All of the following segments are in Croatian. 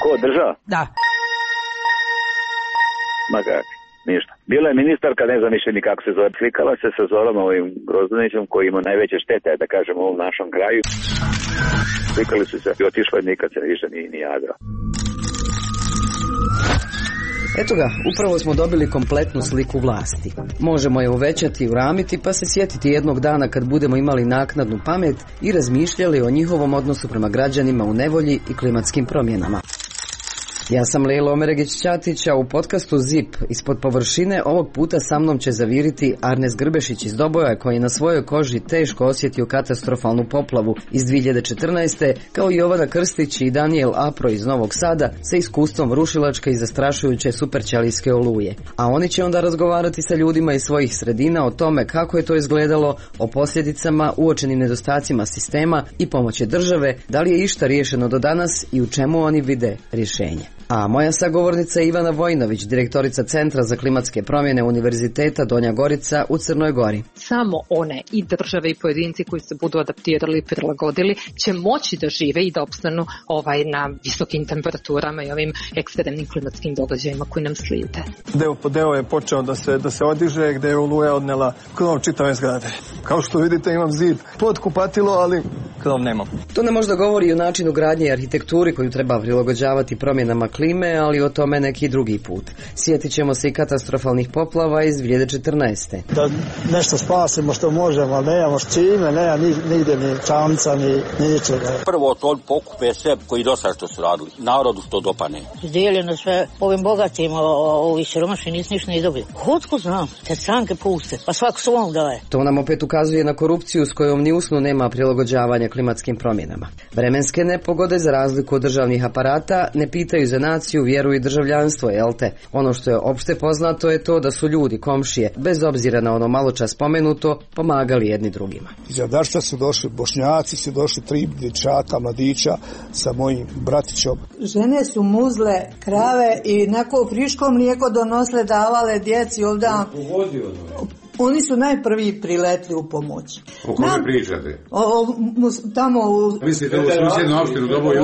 Ko, država? Da. Ma kako, ništa. Bila je ministarka, ne znam više ni kako se zove, slikala se sa Zoranom ovim Grozdanićem koji ima najveće štete, da kažem, u ovom našom kraju. Slikali su se i otišla i nikad se više ni javila. Eto ga, upravo smo dobili kompletnu sliku vlasti. Možemo je uvećati i uramiti pa se sjetiti jednog dana kad budemo imali naknadnu pamet i razmišljali o njihovom odnosu prema građanima u nevolji i klimatskim promjenama. Ja sam Lejla Omeregić-Ćatić, a u podcastu ZIP ispod površine ovog puta sa mnom će zaviriti Arnes Grbešić iz Doboja, koji je na svojoj koži teško osjetio katastrofalnu poplavu iz 2014. kao i Jovana Krstić i Daniel Apro iz Novog Sada sa iskustvom rušilačke i zastrašujuće superćelijske oluje. A oni će onda razgovarati sa ljudima iz svojih sredina o tome kako je to izgledalo, o posljedicama, uočenim nedostacima sistema i pomoći države, da li je išta riješeno do danas i u čemu oni vide rješenje. A moja sagovornica Ivana Vojnović, direktorica Centra za klimatske promjene Univerziteta Donja Gorica u Crnoj Gori. Samo one i države i pojedinci koji se budu adaptirali i prilagodili će moći da žive i da opstanu na visokim temperaturama i ovim ekstremnim klimatskim događajima koji nam slijede. Deo po deo je počeo da se odiže, gde je oluja odnela krov čitave zgrade. Kao što vidite, imam zid pod kupatilo, ali krov nemam. To nam možda govori o načinu gradnje i arhitekturi koju treba prilagođavati promjenama klime, ali o tome neki drugi put. Sjetit ćemo se i katastrofalnih poplava iz 2014. Da nešto spasimo što možemo, ali nemamo s čime, nema nigdje ni čamca, ni ničega. Prvo to pokupe sve koji dosta što su radili. Narodu što dopane. Dijeljeno sve ovim bogatim, ovi siromašni nisu ništa ni dobili. Otko znam, te stranke puste, pa svako svom daje. To nam opet ukazuje na korupciju s kojom ni usnu nema prilagođavanja klimatskim promjenama. Vremenske nepogode, za razliku od državnih aparata, ne pitaju za naciju, vjeru i državljanstvo, jel te? Ono što je opšte poznato je to da su ljudi, komšije, bez obzira na ono maločas spomenuto, pomagali jedni drugima. Iz Jadašta su došli Bošnjaci, su došli 3 dječaka, mladića sa mojim bratićom. Žene su muzle krave i nako friško mlijeko donosle, davale djeci ovdje. Oni su najprvi priletli u pomoć. O kome pričate? Tamo u... Mislite u susjednu opštinu Doboju?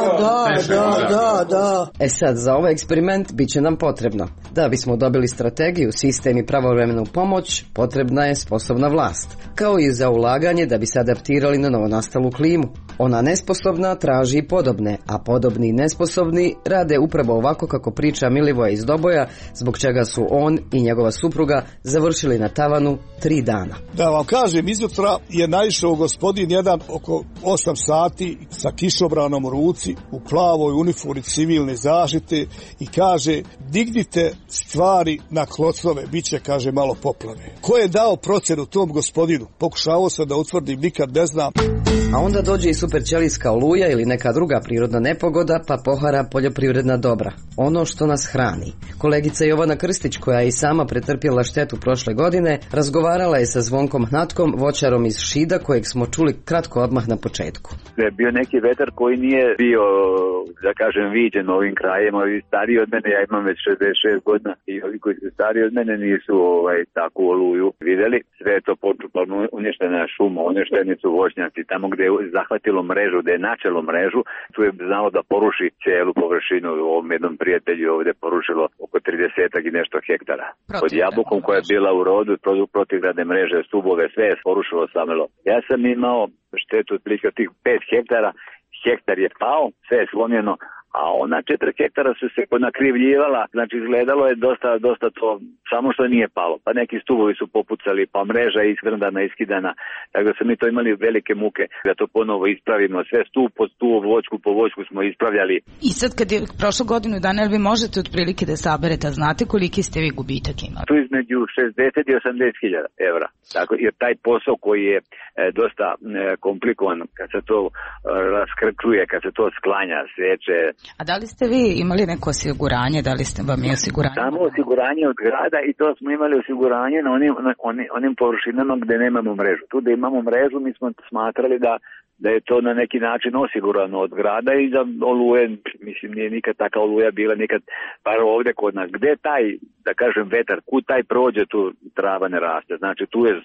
Da. Sad, za ovaj eksperiment bit će nam potrebno. Da bismo dobili strategiju, sistem i pravovremenu pomoć, potrebna je sposobna vlast. Kao i za ulaganje da bi se adaptirali na novonastalu klimu. Ona nesposobna traži i podobne, a podobni i nesposobni rade upravo ovako kako priča Milivoje iz Doboja, zbog čega su on i njegova supruga završili na tavanu 3 dana. Da vam kažem, izutra je naišao gospodin jedan oko 8 sati sa kišobranom u ruci, u plavoj uniformi civilne zaštite i kaže, dignite stvari na klocove, bit će, kaže, malo poplave. Ko je dao procjenu tom gospodinu? Pokušavao sam da utvrdim, nikad ne znam. A onda dođe i superćelijska oluja ili neka druga prirodna nepogoda, pa pohara poljoprivredna dobra. Ono što nas hrani. Kolegica Jovana Krstić, koja je i sama pretrpjela štetu prošle godine, razgovarala je sa Zvonkom Hnatkom, voćarom iz Šida, kojeg smo čuli kratko odmah na početku. Je bio neki vetar koji nije bio, da kažem, viđen ovim krajima. Ovi stariji od mene, ja imam već 66 godina i ovi koji su stariji od mene nisu takvu oluju vidjeli. Sve je to počupano, uništena šuma, uništeni su voćnjaci. Tamo gdje je zahvatilo mrežu, gdje je načelo mrežu, tu je znalo da poruši cijelu površinu. U ovom jednom prijatelju ovdje porušilo oko 30 i nešto hektara. Pod jabukom koja je bila u rodu, protivgradne mreže, stubove, sve je porušilo samelo. Ja sam imao štetu otprilike od tih 5 hektara, hektar je pao, sve je slomljeno, a ona 4 hektara su se nakrivljivala, znači izgledalo je dosta to, samo što nije palo. Pa neki stubovi su popucali, pa mreža je iskrndana, iskidana, tako da smo mi to imali velike muke da to ponovo ispravimo, sve stup po stup, voćku po voćku smo ispravljali. I sad kad je prošlo godinu dana, vi možete otprilike da saberete, a znate koliki ste vi gubitak imali? Tu između 60 i 80 hiljada evra, tako, jer taj posao koji je dosta komplikovan, kad se to raskrčuje, kad se to sklanja, seče. A da li ste vi imali neko osiguranje, da li ste vam je osiguranje? Samo osiguranje od grada i to smo imali osiguranje na onim površinama gdje nemamo mrežu. Tu da imamo mrežu mi smo smatrali da je to na neki način osigurano od grada i za oluje, mislim nije nikad taka oluja bila, nikad, bar ovdje kod nas. Gdje taj, da kažem, vetar, kud taj prođe, tu trava ne raste. Znači tu je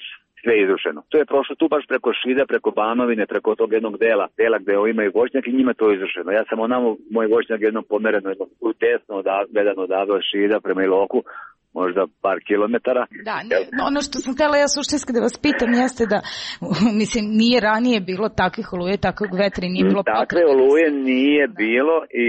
sve izrušeno. To je prošlo tu baš preko Šida, preko Banovine, preko tog jednog dela gde imaju voćnjak i njima to izrušeno. Ja sam onamo, moj voćnjak jednom pomereno, desno gledano odavde od Šida prema Iloku, možda par kilometara. Da, ono što sam htjela ja suštinski da vas pitam jeste da, mislim, nije ranije bilo takvih oluje, takvog vetra i nije bilo potrebe. Takve oluje nije bilo i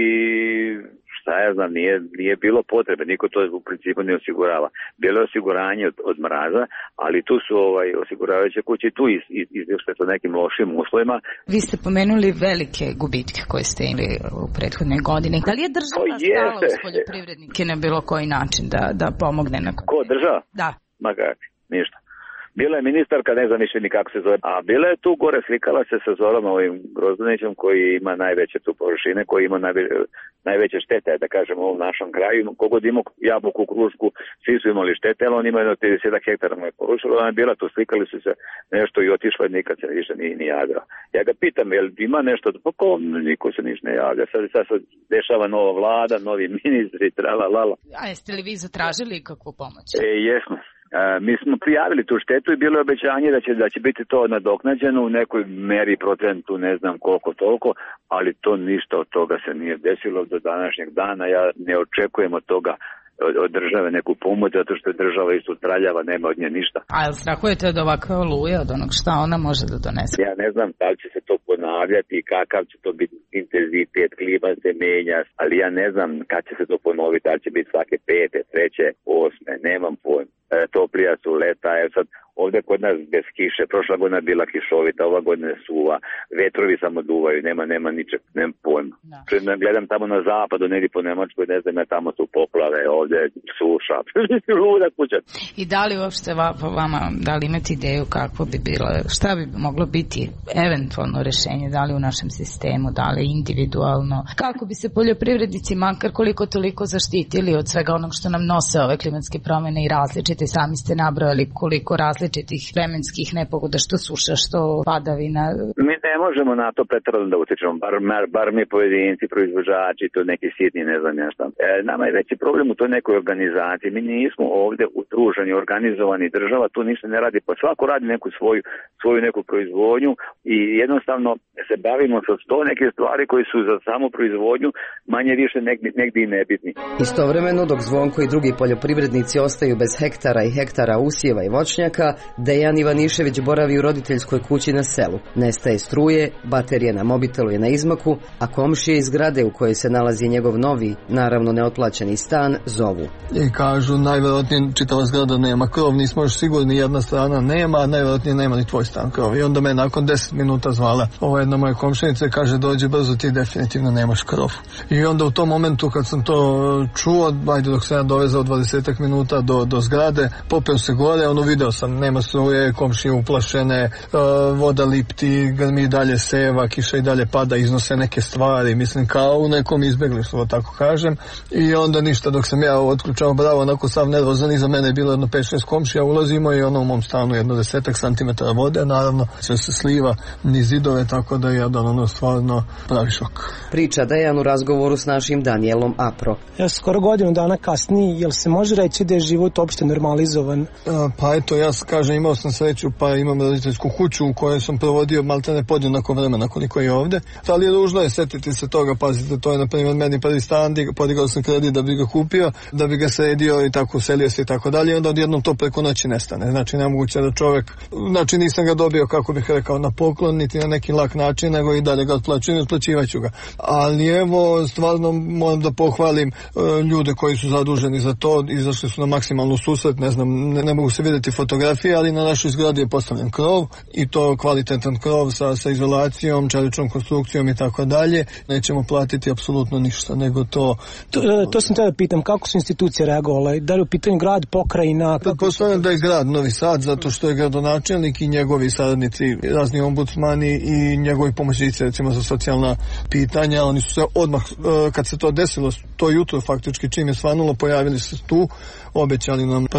šta ja znam, nije bilo potrebe, niko to u principu ne osigurava. Bilo je osiguranje od mraza, ali tu su osiguravajuće kuće i tu izvješće sa nekim lošim uslovima. Vi ste pomenuli velike gubitke koje ste imali u prethodnoj godini. Da li je država stala uz poljoprivrednike na bilo koji način da pomogne? Ko, država? Da. Ma kakvi, ništa. Bila je ministarka, ne znam više ni kako se zove, a bila je tu gore, slikala se sa Zorom Grozdanićem koji ima najveće tu površine, koji ima najveće štete, da kažem, u ovom našom kraju. Kogod imao jabuku, krušku, svi su imali štete, ali on ima jedno 30 hektara mu je porušilo, ona je bila tu, slikali su se nešto i otišla i nikad se više ni javila. Ja ga pitam, jel ima nešto, pa niko se niš ne javlja, sad se dešava nova vlada, novi ministri, tralalala. A jeste li vi zatražili kakvu pomoć? Jesmo. Mi smo prijavili tu štetu i bilo je obećanje da će biti to nadoknađeno u nekoj meri, procentu, ne znam koliko toliko, ali to ništa od toga se nije desilo do današnjeg dana. Ja ne očekujem od toga od države neku pomoć, zato što je država isto traljava, nema od nje ništa. A jel strahujete od ovakve oluje, od onog šta ona može da donese? Ja ne znam da li će se to ponavljati i kakav će to biti intenzitet, klima se menja, ali ja ne znam kad će se to ponoviti, da li će biti svake 5., 3., 8., nemam pojma. Toplija su leta, sad ovdje kod nas bez kiše, prošla godina je bila kišovita, ova godina je suva, vetrovi samo duvaju, nema ničeg, nema pojma. Da. Gledam tamo na zapadu, negdje po Nemačkoj, ne znam, tamo su poplave, ovdje suša, luda kuća. I da li uopšte vama, da li imate ideju kako bi bilo, šta bi moglo biti eventualno rešenje, da li u našem sistemu, da li individualno, kako bi se poljoprivrednici makar koliko toliko zaštitili od svega onog što nam nose ove klimatske promjene i različite, sami ste nabrojali koliko različitih vremenskih nepogoda, što suša, što padavina. Mi ne možemo na to pretjerano da utičemo, bar mi pojedinci, proizvođači, to neki sitni, ne znam ja šta. Nama je veći problem u toj nekoj organizaciji. Mi nismo ovdje udruženi, organizovani, država tu ništa ne radi, pa svako radi neku svoju neku proizvodnju i jednostavno se bavimo sa 100 neke stvari koji su za samu proizvodnju manje više negdje i nebitni. Istovremeno, dok Zvonko i drugi poljoprivrednici ostaju bez hektara i hektara usjeva i voćnjaka, Dejan Ivanišević boravi u roditeljskoj kući na selu. Nestaje struje, baterije na mobitelu je na izmaku, a komšije iz zgrade u kojoj se nalazi njegov novi, naravno neotplaćeni stan, zovu. I kažu, najvjerojatnije čitava zgrada nema krov, nismo još sigurni, jedna strana nema, a najvjerojatnije nema ni tvoj stan krov. I onda me nakon 10 minuta zvala jedna moja komšinica i kaže, dođi brzo, ti definitivno nemaš krov. I onda u tom momentu kad sam to čuo, dok sam ja dovezao 20 minuta do zgrade, popeo se gore, video sam, nema struje, komšije uplašene, voda lipti, grmi dalje seva, kiša i dalje pada, iznose neke stvari, mislim kao u nekom izbjeglištvu, tako kažem. I onda ništa, dok sam ja otključao bravo, onako sav nervozan, iza mene je bilo jedno 5-6 komšija, ulazimo i u mom stanu jedno 10 centimetara vode, naravno sve se sliva niz zidove, tako da je jedan stvarno pravi šok. Priča Dejan u razgovoru s našim Danielom Apro. Ja skoro godinu dana kasnije, jel se može reći da je život opšte normalizovan? Pa eto, ja kažem, imao sam sreću, pa imam roditeljsku kuću u kojoj sam provodio maltene podjednako vremena koliko je ovdje. Ali je ružno je setiti se toga, pazite, to je na primjer meni prvi stan, podigao sam kredit da bi ga kupio, da bi ga sredio i tako uselio se i tako dalje, i onda odjednom to preko noći nestane. Znači nemoguće da čovjek, znači nisam ga dobio, kako bih rekao, na poklon, niti na neki lak način, nego i dalje ga otplaćujem, otplaćivaću ga. Ali evo, stvarno moram da pohvalim ljude koji su zaduženi za to, izašli su na maksimalnu susret, ne znam, ne mogu se vidjeti fotografije, ali na našoj zgradi je postavljen krov i to kvalitetan krov sa izolacijom, čeličnom konstrukcijom i tako dalje. Nećemo platiti apsolutno ništa, nego to sam tada pitam, kako su institucije reagovale? Da li u pitanju grad, pokrajina? Pretpostavljam da je grad Novi Sad, zato što je gradonačelnik i njegovi saradnici, razni ombudsmani i njegovi pomoćnici, recimo za socijalna pitanja, oni su se odmah, kad se to desilo, to jutro faktički čim je svanulo, pojavili se tu, obećali nam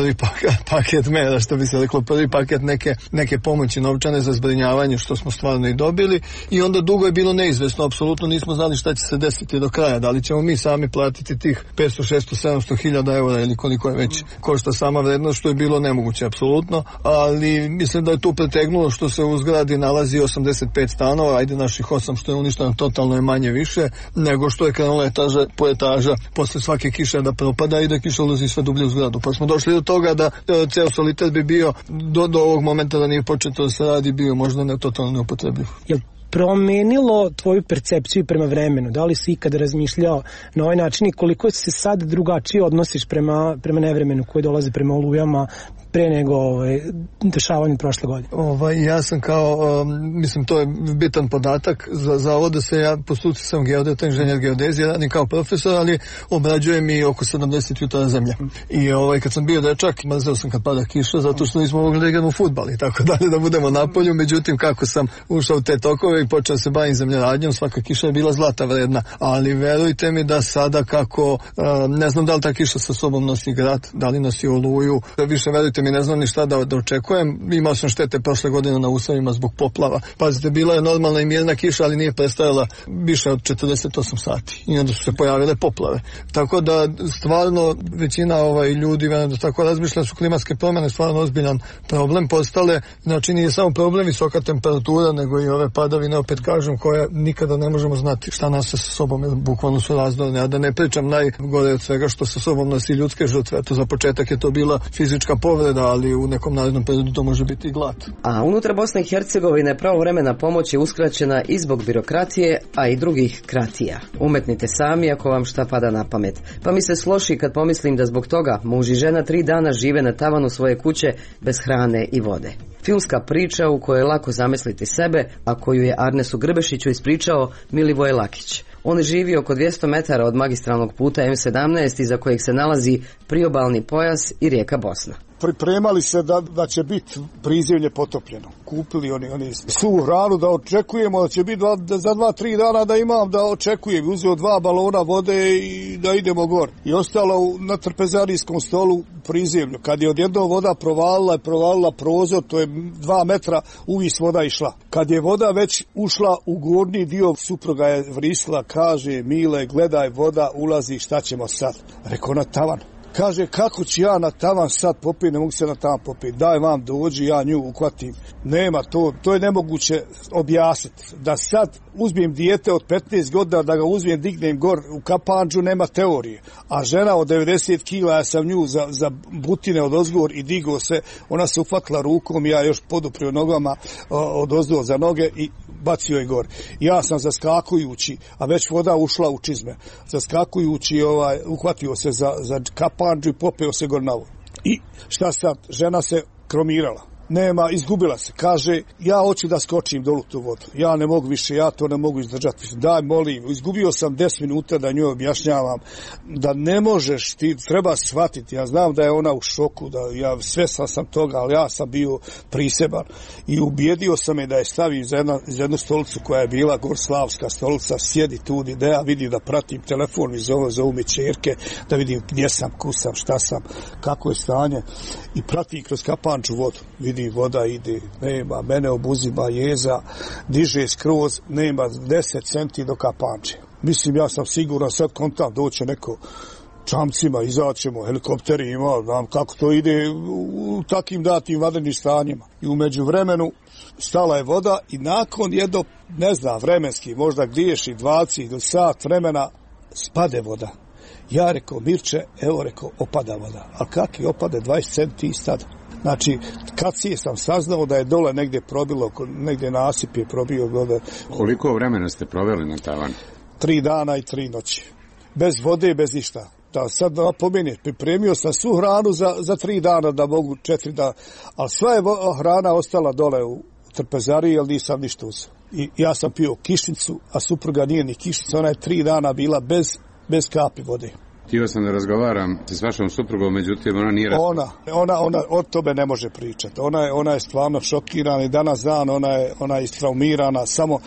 prvi paket mera, što bi se reklo, prvi paket neke pomoći novčane za zbrinjavanje, što smo stvarno i dobili, i onda dugo je bilo neizvesno, apsolutno nismo znali šta će se desiti do kraja, da li ćemo mi sami platiti tih 500, 600, 700 hiljada eura ili koliko je već košta sama vrednost, što je bilo nemoguće apsolutno, ali mislim da je tu pretegnulo što se u zgradi nalazi 85 stanova, ajde naših 8 što je uništeno totalno je manje više nego što je krenula etaža po etaža posle svake kiše da propada i da kiša ulazi sve dublje u zgradu. Pa smo došli do toga da ceo soliter bi bio do ovog momenta da nije početo da se radi bio možda ne totalno neupotrebljiv. Jel promenilo tvoju percepciju prema vremenu? Da li si ikada razmišljao na ovaj način i koliko se sad drugačije odnosiš prema nevremenu koji dolazi prema olujama pre nego dešavanju prošle godine? Ja sam mislim to je bitan podatak za ovo da se ja po struci sam geodeta, inženjer geodezije, radim kao profesor, ali obrađujem i oko 70 jutara zemlje. I kad sam bio dečak, mrzeo sam kad pada kiša, zato što nismo mogli da igramo fudbal i tako dalje, da budemo na polju. Međutim, kako sam ušao u te tokove i počeo se bavim zemljoradnjom, svaka kiša je bila zlata vredna. Ali verujte mi da sada kako, ne znam da li ta kiša sa sobom nosi grad, da li nosi oluju, više verujte mi ne znam ni šta da očekujem. Imao sam štete prošle godine na usavima zbog poplava. Pazite, bila je normalna i mirna kiša, ali nije prestajala više od 48 sati. I onda su se pojavile poplave. Tako da stvarno većina ljudi da tako razmišlja su klimatske promjene stvarno ozbiljan problem postale. Znači nije samo problem visoka temperatura, nego i ove padavine, opet kažem, koje nikada ne možemo znati šta nas sa sobom, bukvalno su razdorne. A da ne pričam najgore od svega što sa sobom nosi ljudske žrtve. To za početak je to bila fizička povreda, ali u nekom narednom periodu to može biti i glad. A unutar Bosne i Hercegovine pravovremena pomoć je uskraćena i zbog birokratije, a i drugih kratija. Umetnite sami ako vam šta pada na pamet. Pa mi se sloši kad pomislim da zbog toga muž i žena 3 dana žive na tavanu svoje kuće bez hrane i vode. Filmska priča u kojoj je lako zamisliti sebe, a koju je Arnesu Grbešiću ispričao Milivoje Lakić. On živi oko 200 metara od magistralnog puta M17 iza kojeg se nalazi priobalni pojas i rijeka Bosna. Pripremali se da će biti prizemlje potopljeno. Kupili oni svu hranu da očekujemo da će biti za 2-3 dana da imam da očekujem. Uzeo 2 balona vode i da idemo gor. I ostalo na trpezarijskom stolu prizemlju. Kad je odjednom voda provalila prozor, to je 2 metra, uvis voda išla. Kad je voda već ušla u gornji dio, supruga je vrisla, kaže: Mile, gledaj, voda ulazi, šta ćemo sad? Rekao, na tavan. Kaže, kako ću ja na tavan sad popiti, ne mogu se na tavan popiti, daj vam dođi, ja nju uhvatim. Nema to je nemoguće objasniti. Da sad uzmem dijete od 15 godina, da ga uzmem, dignem gor u kapandžu, nema teorije. A žena od 90 kila, ja sam nju za butine od ozgor i digo se, ona se uhvatila rukom, ja još poduprio nogama od ozgor za noge i bacio je gor. Ja sam zaskakujući, a već voda ušla u čizme, zaskakujući uhvatio se za kapandžu i popeo se gor na vodu. I šta sad? Žena se kromirala. Nema, izgubila se. Kaže, ja hoću da skočim dolu tu vodu. Ja ne mogu više, ja to ne mogu izdržati. Daj, molim. Izgubio sam 10 minuta da njoj objašnjavam da ne možeš, ti treba shvatiti. Ja znam da je ona u šoku, da ja svestan sam toga, ali ja sam bio priseban. I ubijedio sam je da je stavim za jednu stolicu koja je bila Gorslavska stolica, sjedi tu da ja vidim, da pratim telefon i zovu mi ćerke, da vidim gdje sam, kusam, šta sam, kako je stanje. I pratim kroz kapanču vodu. Vidim, voda ide, nema, mene obuzima jeza, diže skroz, nema 10 centi do kapanče. Mislim, ja sam siguran, sad kontam, doće neko čamcima, izaćemo, helikopteri ima, znam kako to ide u takim datim vanrednim stanjima. I u međuvremenu stala je voda i nakon jedno, ne znam, vremenski, možda griješi 20 ili sat vremena, spade voda. Ja rekao, Mirče, evo rekao, opada voda. A kakvi opade 20 centi i stada? Znači, kad sam saznao da je dole negdje probilo, negdje nasip je probio dole. Koliko vremena ste proveli na tavanu? 3 dana i 3 noći. Bez vode, bez ništa. Da sad napomeni, pripremio sam svu hranu za 3 dana, da mogu 4 dana. Ali sva je hrana ostala dole u trpezariji, jer nisam ništa uzeo. I ja sam pio kišnicu, a supruga nije ni kišnica. Ona je 3 dana bila bez kapi vode. Htio sam da razgovaram s vašom suprugom, međutim ona nije... Ona o tome ne može pričati. Ona je stvarno šokirana i danas dan ona je istraumirana. Samo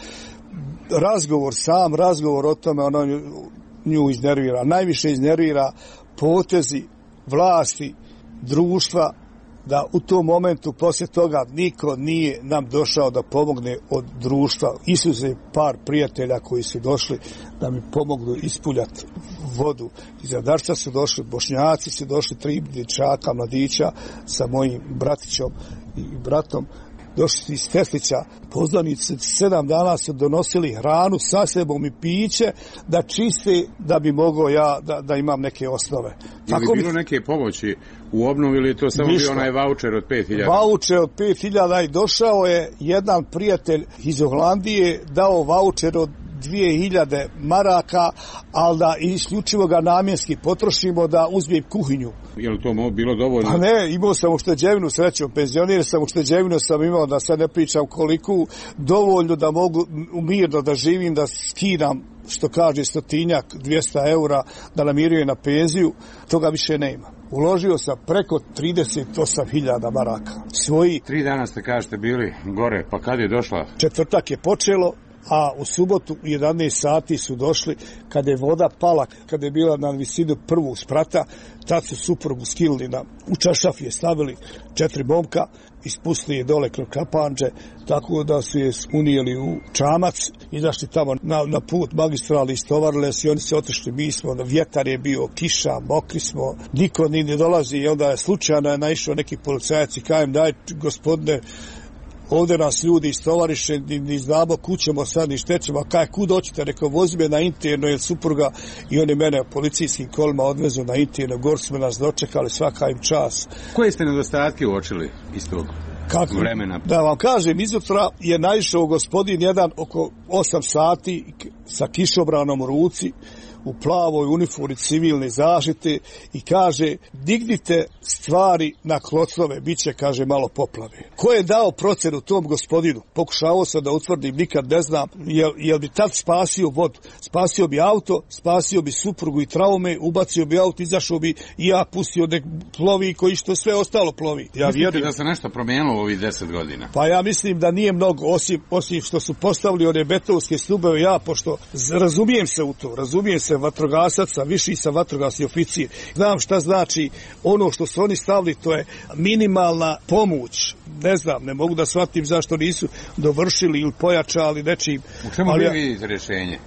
razgovor o tome nju iznervira. Najviše iznervira potezi vlasti društva, da u tom momentu poslije toga niko nije nam došao da pomogne od društva. Isuze par prijatelja koji su došli da mi pomognu ispuljati vodu. Iz Adarca su došli, Bošnjaci su došli, 3 dječaka, mladića sa mojim bratićom i bratom. Došli su iz Teslića, poznanici 7 dana su donosili hranu sa sebom i piće da čiste, da bi mogao ja da imam neke osnove. Je li bilo neke pomoći u obnovi ili je to samo bio onaj voucher od 5.000? Voucher od 5.000 i došao je jedan prijatelj iz Holandije, dao voucher od 2.000 maraka, ali da isključivo ga namjenski potrošimo da uzmem kuhinju. Je li to bilo dovoljno? Pa ne, imao sam ušteđevinu, srećom, penzionir sam, ušteđevinu sam imao, da sad ne pričam koliko, dovoljno da mogu mirno da živim, da skidam, što kaže, 100-200 eura, da namirujem na penziju, toga više nema. Uložio sam preko 38.000 maraka. Svoji 3 dana ste, kažete, bili gore, pa kad je došla? Četvrtak je počelo, a u subotu u 11 sati su došli, kada je voda pala, kada je bila na visinu prvog sprata, tad su suprugu skinuli u čašaf je stavili 4 momka, ispustili je dole kroz kapanđe, tako da su je unijeli u čamac, izašli tamo na put magistrali, istovarile se i oni se otišli, mi smo, vjetar je bio, kiša, mokri smo, niko ni ne dolazi i onda je slučajno naišao neki policajac i kajem, daj gospodine, ovdje nas ljudi istovariše, ni znamo kućemo sad, ni štećemo, kaj kud hoćete, rekao, vozi me na interno, jer supruga i oni mene policijskim kolima odvezu na interno, gor smo nas dočekali, svaka im čas. Koje ste nedostatke uočili iz tog vremena? Da vam kažem, izutra je naišao gospodin jedan oko 8 sati sa kišobranom u ruci, u plavoj uniformi civilne zaštite i kaže, dignite stvari na klocove, bit će, kaže, malo poplave. Ko je dao procenu tom gospodinu? Pokušavao sam da utvrdim, nikad ne znam, jel bi tad spasio vodu, spasio bi auto, spasio bi suprugu i traume, ubacio bi auto, izašao bi i ja pustio nek plovi koji što sve ostalo plovi. Ja mislite da se nešto promijenilo u ovih 10 godina? Pa ja mislim da nije mnogo, osim što su postavili one betonske stubeve, ja, pošto razumijem se u to, razumijem se vatrogasaca, viši sam vatrogasni oficir. Znam šta znači ono što su oni stavili, to je minimalna pomoć. Ne znam, ne mogu da shvatim zašto nisu dovršili ili pojačali nečim. U čemu vi vidite rješenje?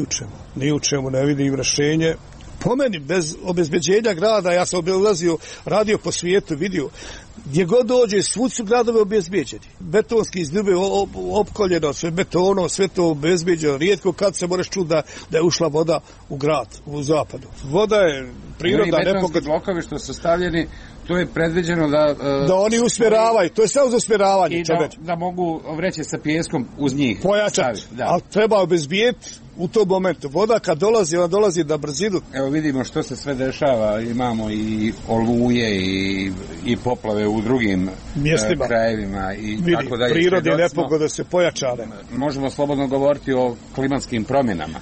Ni u čemu ne vidim rješenje. Po meni, bez obezbeđenja grada, ja sam obilazio, radio po svijetu, vidio, gdje god dođe, svud su gradove obezbeđeni. Betonski izdube opkoljeno, sve betonom, sve to obezbeđeno. Rijetko kad se moraš čuti da je ušla voda u grad, u zapadu. Voda je prirodna nepogoda. Betonski blokovi što su stavljeni, to je predviđeno da oni usmjeravaju, to je samo za usmjeravanje. I da mogu vreće sa pijeskom uz njih pojačati, ali treba obezbijeti u tom momentu. Voda kad dolazi, ona dolazi na brzinu. Evo vidimo što se sve dešava, imamo i oluje i poplave u drugim mjestima, krajevima i tako dalje. Prirodne nepogode se pojačane. Možemo slobodno govoriti o klimatskim promjenama.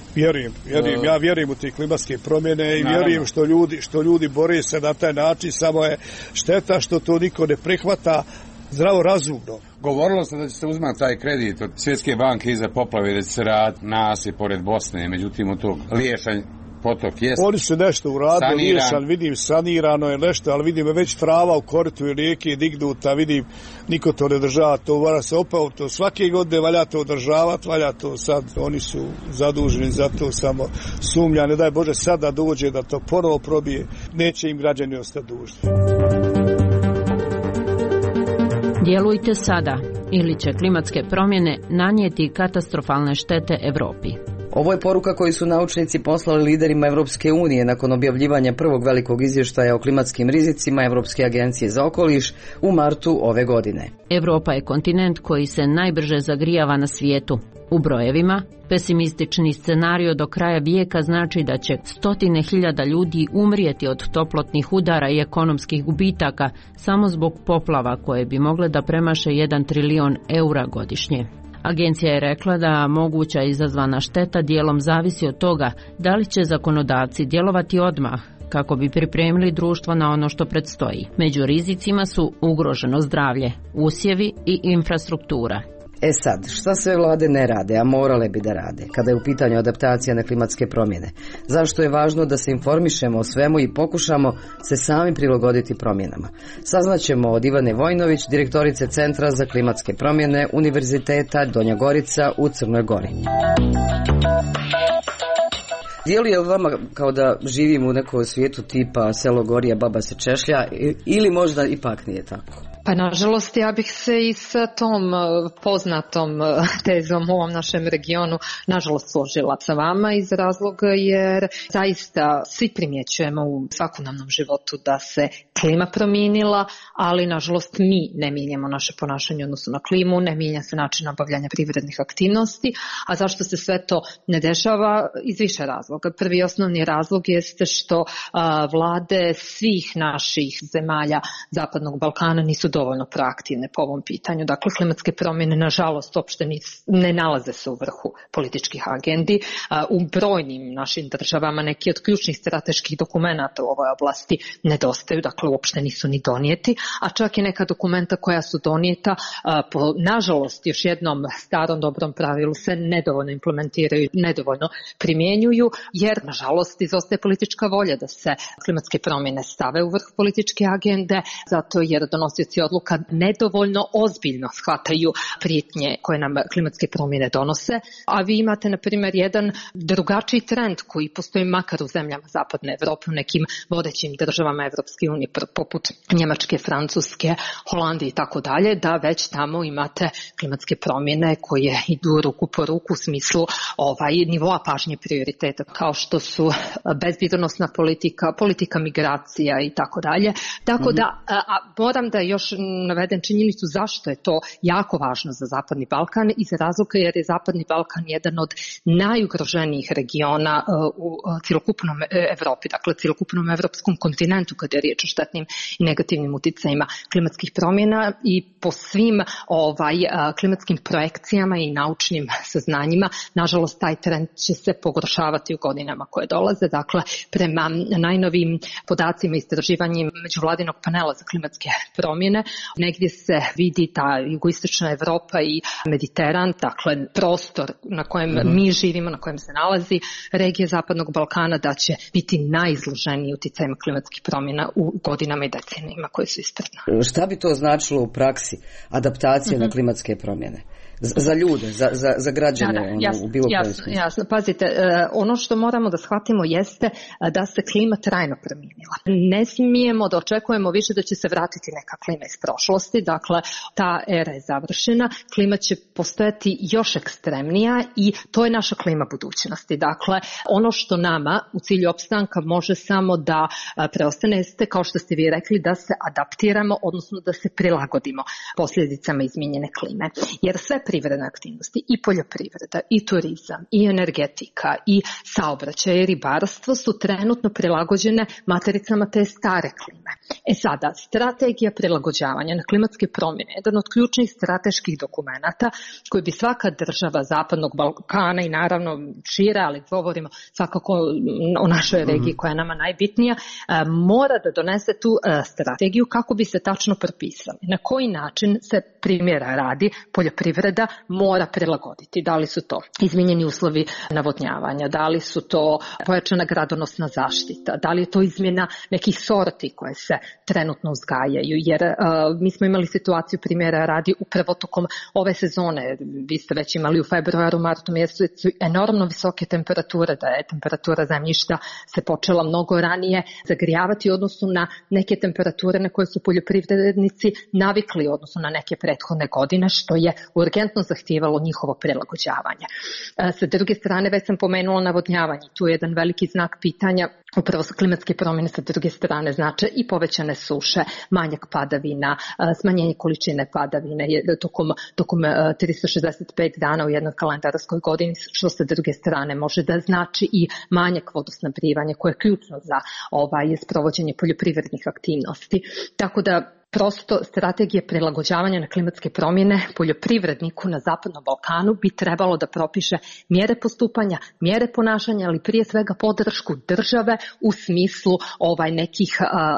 Ja vjerujem u te klimatske promjene i vjerujem što ljudi bore se na taj način, samo je šteta što to niko ne prihvata zdravo razumno. Govorilo se da će se uzmati taj kredit od Svjetske banke iza poplave, da će se raditi nasip pored Bosne, međutim od tog Liješanj potok jest. Oni su nešto uradili, Liješan, vidim, sanirano je nešto, ali vidim već trava u koritu i rijeke dignuta, vidim, niko to ne država, to mora se opao, to svake godine valja to održavati, valja to sad, oni su zaduženi za to, samo sumnja, ne daj Bože sad da dođe da to ponovo probije, neće im građani ostati dužni. Djelujte sada, ili će klimatske promjene nanijeti katastrofalne štete Europi. Ovo je poruka koju su naučnici poslali liderima Evropske unije nakon objavljivanja prvog velikog izvještaja o klimatskim rizicima Evropske agencije za okoliš u martu ove godine. Europa je kontinent koji se najbrže zagrijava na svijetu. U brojevima, pesimistični scenario do kraja vijeka znači da će 100.000 ljudi umrijeti od toplotnih udara i ekonomskih gubitaka samo zbog poplava koje bi mogle da premaše 1 trilion eura godišnje. Agencija je rekla da moguća izazvana šteta dijelom zavisi od toga da li će zakonodavci djelovati odmah kako bi pripremili društvo na ono što predstoji. Među rizicima su ugroženo zdravlje, usjevi i infrastruktura. Sad, šta sve vlade ne rade, a morale bi da rade, kada je u pitanju adaptacija na klimatske promjene? Zašto je važno da se informišemo o svemu i pokušamo se sami prilagoditi promjenama? Saznaćemo od Ivane Vojnović, direktorice Centra za klimatske promjene Univerziteta Donja Gorica u Crnoj Gori. Djeluje vama kao da živimo u nekom svijetu tipa selo gori, a baba se češlja, ili možda ipak nije tako? Pa nažalost ja bih se i sa tom poznatom tezom u ovom našem regionu nažalost složila sa vama iz razloga jer zaista svi primjećujemo u svakodnevnom životu da se klima promijenila, ali nažalost mi ne mijenjamo naše ponašanje u odnosu na klimu, ne mijenja se način obavljanja privrednih aktivnosti, a zašto se sve to ne dešava? Iz više razloga. Prvi osnovni razlog jeste što vlade svih naših zemalja Zapadnog Balkana nisu dovoljno proaktivne po ovom pitanju. Dakle, klimatske promjene nažalost uopšte ne nalaze se u vrhu političkih agendi. U brojnim našim državama neki od ključnih strateških dokumenata u ovoj oblasti nedostaju, dakle uopšte nisu ni donijeti, a čak i neka dokumenta koja su donijeta po, nažalost, još jednom starom dobrom pravilu se nedovoljno implementiraju, nedovoljno primjenjuju, jer nažalost izostaje politička volja da se klimatske promjene stave u vrh političke agende, zato jer donosioci odluka nedovoljno ozbiljno shvataju prijetnje koje nam klimatske promjene donose, a vi imate na primjer jedan drugačiji trend koji postoji makar u zemljama Zapadne Evrope, u nekim vodećim državama Evropske unije poput Njemačke, Francuske, Holandije i tako dalje, da već tamo imate klimatske promjene koje idu ruku po ruku u smislu nivoa pažnje prioriteta, kao što su bezbjednosna politika, politika migracija i tako dalje. Tako da moram da još navedem činjenicu zašto je to jako važno za Zapadni Balkan, iz razloga jer je Zapadni Balkan jedan od najugroženijih regiona u cjelokupnom Evropi, dakle cjelokupnom evropskom kontinentu kada je riječ o štetnim i negativnim utjecajima klimatskih promjena i po svim klimatskim projekcijama i naučnim saznanjima, nažalost taj trend će se pogoršavati u godinama koje dolaze. Dakle, prema najnovijim podacima i istraživanjima Međuvladinog panela za klimatske promjene, negdje se vidi ta jugoistočna Evropa i Mediteran, dakle prostor na kojem mi živimo, na kojem se nalazi regija Zapadnog Balkana, da će biti najizloženiji utjecajima klimatskih promjena u godinama i decenijima koje su ispred nas. Šta bi to značilo u praksi, adaptacija na klimatske promjene? Za ljude, za građane u bilo kojem smislu. Jasno. Pazite, ono što moramo da shvatimo jeste da se klima trajno promijenila. Ne smijemo da očekujemo više da će se vratiti neka klima iz prošlosti, dakle ta era je završena, klima će postojati još ekstremnija i to je naša klima budućnosti. Dakle, ono što nama u cilju opstanka može samo da preostane jeste, kao što ste vi rekli, da se adaptiramo, odnosno da se prilagodimo posljedicama izmijenjene klime. Jer sve privredne aktivnosti, i poljoprivreda, i turizam, i energetika, i saobraćaj, i ribarstvo su trenutno prilagođene matericama te stare klime. Sada, strategija prilagođavanja na klimatske promjene je jedan od ključnih strateških dokumenata koji bi svaka država Zapadnog Balkana i naravno šire, ali govorimo svakako o našoj regiji koja je nama najbitnija, mora da donese tu strategiju kako bi se tačno propisali. Na koji način se, primjera radi, poljoprivreda mora prilagoditi. Da li su to izmijenjeni uslovi navodnjavanja, da li su to pojačana gradonosna zaštita, da li je to izmjena nekih sorti koje se trenutno uzgajaju, jer mi smo imali situaciju, primjera radi, upravo tokom ove sezone, vi ste već imali u februaru, martu mjesecu enormno visoke temperature, da je temperatura zemljišta se počela mnogo ranije zagrijavati u odnosu na neke temperature na koje su poljoprivrednici navikli u odnosu na neke prethodne godine, što je urgentno zahtijevalo njihovo prilagođavanje. Sa druge strane, već sam pomenula navodnjavanje, tu je jedan veliki znak pitanja. Upravo su klimatske promjene sa druge strane znače i povećane suše, manjak padavina, smanjenje količine padavine tokom 365 dana u jednoj kalendarskoj godini, što sa druge strane može da znači i manjak vodosnabdijevanja koje je ključno za sprovođenje poljoprivrednih aktivnosti. Tako da prosto strategije prilagođavanja na klimatske promjene poljoprivredniku na Zapadnom Balkanu bi trebalo da propiše mjere postupanja, mjere ponašanja, ali prije svega podršku države u smislu nekih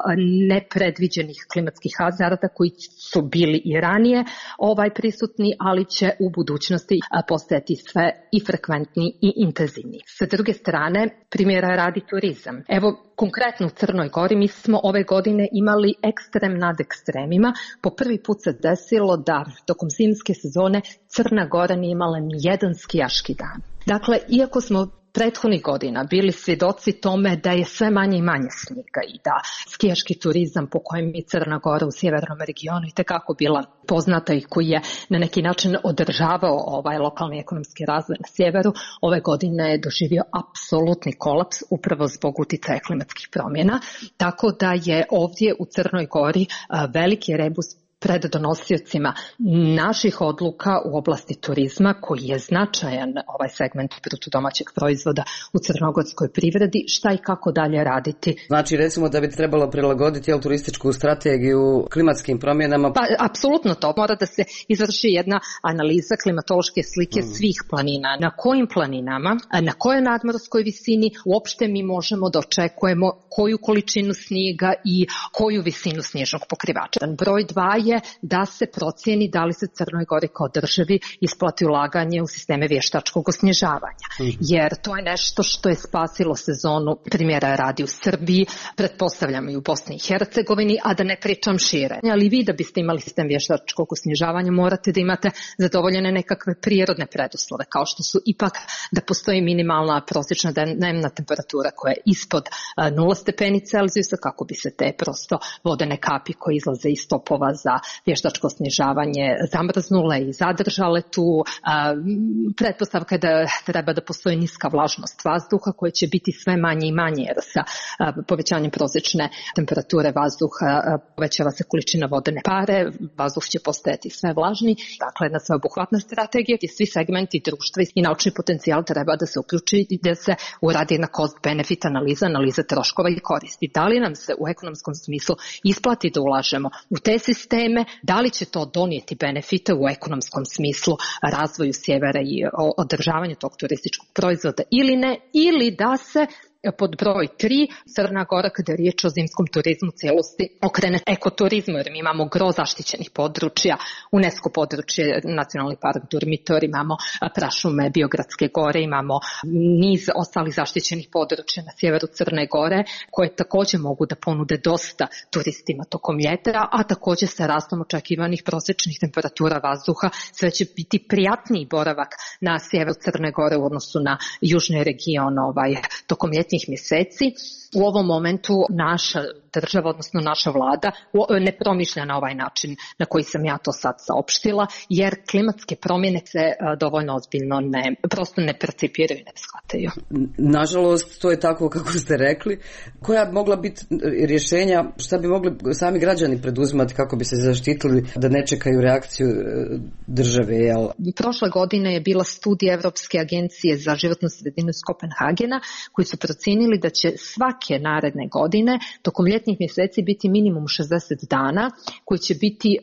nepredviđenih klimatskih hazarda koji su bili i ranije prisutni, ali će u budućnosti postajati sve i frekventniji i intenzivniji. Sa druge strane, primjera radi turizam. Evo, konkretno u Crnoj Gori mi smo ove godine imali ekstrem nad ekstremima. Po prvi put se desilo da tokom zimske sezone Crna Gora nije imala ni jedan skijaški dan. Dakle, iako smo prethodnih godina bili svjedoci tome da je sve manje i manje snijega i da skijaški turizam po kojem je Crna Gora u sjevernom regionu i tekako bila poznata i koji je na neki način održavao lokalni ekonomski razvoj na sjeveru, ove godine je doživio apsolutni kolaps upravo zbog uticaja klimatskih promjena, tako da je ovdje u Crnoj Gori veliki rebus pred donosiocima naših odluka u oblasti turizma, koji je značajan segment bruto domaćeg proizvoda u crnogorskoj privredi, šta i kako dalje raditi. Znači, recimo da bi trebalo prilagoditi turističku strategiju klimatskim promjenama? Pa, apsolutno to. Mora da se izvrši jedna analiza klimatološke slike svih planina. Na kojim planinama, na kojoj nadmorskoj visini uopšte mi možemo da očekujemo koju količinu snijega i koju visinu snježnog pokrivača. Broj 2 je da se procijeni da li se Crnoj Gori kao državi isplati ulaganje u sisteme vještačkog osnježavanja. Jer to je nešto što je spasilo sezonu, primjera radi u Srbiji, pretpostavljamo i u Bosni i Hercegovini, a da ne pričam šire. Ali vi da biste imali sistem vještačkog osnježavanja morate da imate zadovoljene nekakve prirodne preduslove, kao što su ipak da postoji minimalna prosječna dnevna temperatura koja je ispod 0 stepeni Celzijusa, kako bi se te prosto vodene kapi koje izlaze iz topova za vještačko snježavanje zamrznule i zadržale tu. Pretpostavka je da treba da postoji niska vlažnost vazduha koja će biti sve manje i manje, jer sa povećanjem prosječne temperature vazduha povećava se količina vodene pare, vazduh će postajati sve vlažniji. Dakle, jedna sveobuhvatna strategija gdje svi segmenti društva i naučni potencijal treba da se uključi i da se uradi jedna cost-benefit analiza troškova i koristi. Da li nam se u ekonomskom smislu isplati da ulažemo u te sisteme, da li će to donijeti benefite u ekonomskom smislu razvoju sjevera i održavanju tog turističkog proizvoda ili ne, ili da se pod broj 3, Crna Gora, kada je riječ o zimskom turizmu cijelosti, okrene ekoturizmu, jer mi imamo gro zaštićenih područja, UNESCO područje, Nacionalni park Durmitor, imamo prašume Biogradske gore, imamo niz ostalih zaštićenih područja na sjeveru Crne Gore, koje također mogu da ponude dosta turistima tokom ljeta, a također sa rastom očekivanih prosječnih temperatura vazduha sve će biti prijatniji boravak na sjeveru Crne Gore u odnosu na južni region tokom ljetnih mjeseci. U ovom momentu naša država, odnosno naša vlada, ne promišlja na ovaj način na koji sam ja to sad saopštila, jer klimatske promjene se dovoljno ozbiljno prosto ne percipiraju i ne shvataju. Nažalost, to je tako kako ste rekli. Koja bi mogla biti rješenja, šta bi mogli sami građani preduzimati kako bi se zaštitili da ne čekaju reakciju države? Prošle godine je bila studija Evropske agencije za životnu sredinu iz Kopenhagena, koji su procijenili da će svake naredne godine tokom ljetnih mjeseci biti minimum 60 dana koji će biti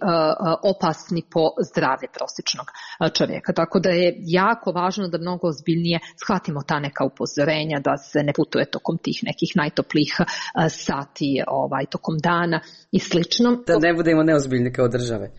opasni po zdravlje prosječnog čovjeka. Tako da je jako važno da mnogo ozbiljnije shvatimo ta neka upozorenja, da se ne putuje tokom tih nekih najtoplijih sati tokom dana i slično. Da ne budemo neozbiljni kao države.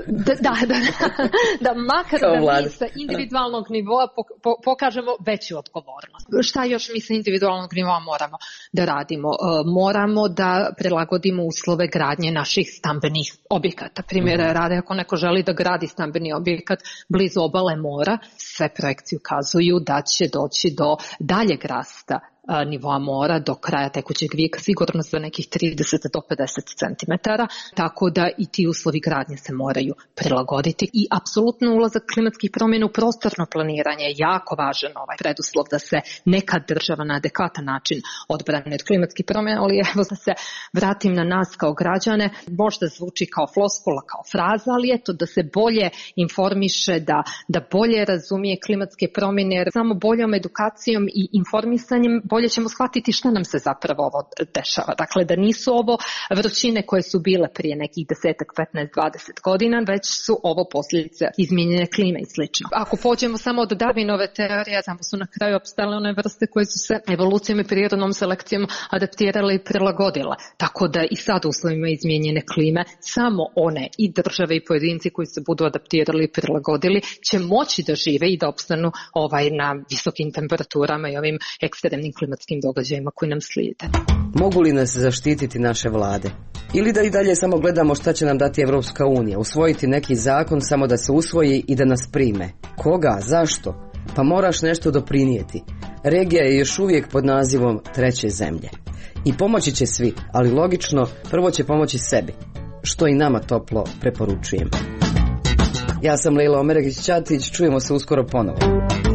Da makar da mi sa individualnog nivoa pokažemo veću odgovornost. Šta još mi sa individualnog nivoa moramo da radimo? Moramo da prilagodimo uslove gradnje naših stambenih objekata. Primjera rade, ako neko želi da gradi stambeni objekat blizu obale mora, sve projekcije ukazuju da će doći do daljeg rasta nivoa mora do kraja tekućeg vijeka, sigurno za nekih 30 do 50 cm, tako da i ti uslovi gradnje se moraju prilagoditi i apsolutno ulazak klimatskih promjena u prostorno planiranje je jako važan preduslov da se neka država na adekvatan način odbrani od klimatskih promjena, ali evo da se vratim na nas kao građane, možda zvuči kao floskula, kao fraza, ali eto da se bolje informiše, da bolje razumije klimatske promjene, jer samo boljom edukacijom i informisanjem bolje bolje ćemo shvatiti šta nam se zapravo ovo dešava. Dakle, da nisu ovo vrućine koje su bile prije nekih 10, 15, 20 godina, već su ovo posljedice izmijenjene klime i slično. Ako pođemo samo od Darwinove teorije, samo su na kraju opstale one vrste koje su se evolucijom i prirodnom selekcijom adaptirale i prilagodile. Tako da i sad u uslovima izmijenjene klime samo one i države i pojedinci koji se budu adaptirali i prilagodili će moći da žive i da opstanu na visokim temperaturama i ovim ekstremnim klimatskim događajima koji nam slijede. Mogu li nas zaštititi naše vlade? Ili da i dalje samo gledamo šta će nam dati Evropska unija, usvojiti neki zakon samo da se usvoji i da nas prime? Koga? Zašto? Pa moraš nešto doprinijeti. Regija je još uvijek pod nazivom treće zemlje. I pomoći će svi, ali logično, prvo će pomoći sebi, što i nama toplo preporučujem. Ja sam Lejla Omeregić-Ćatić, čujemo se uskoro ponovo.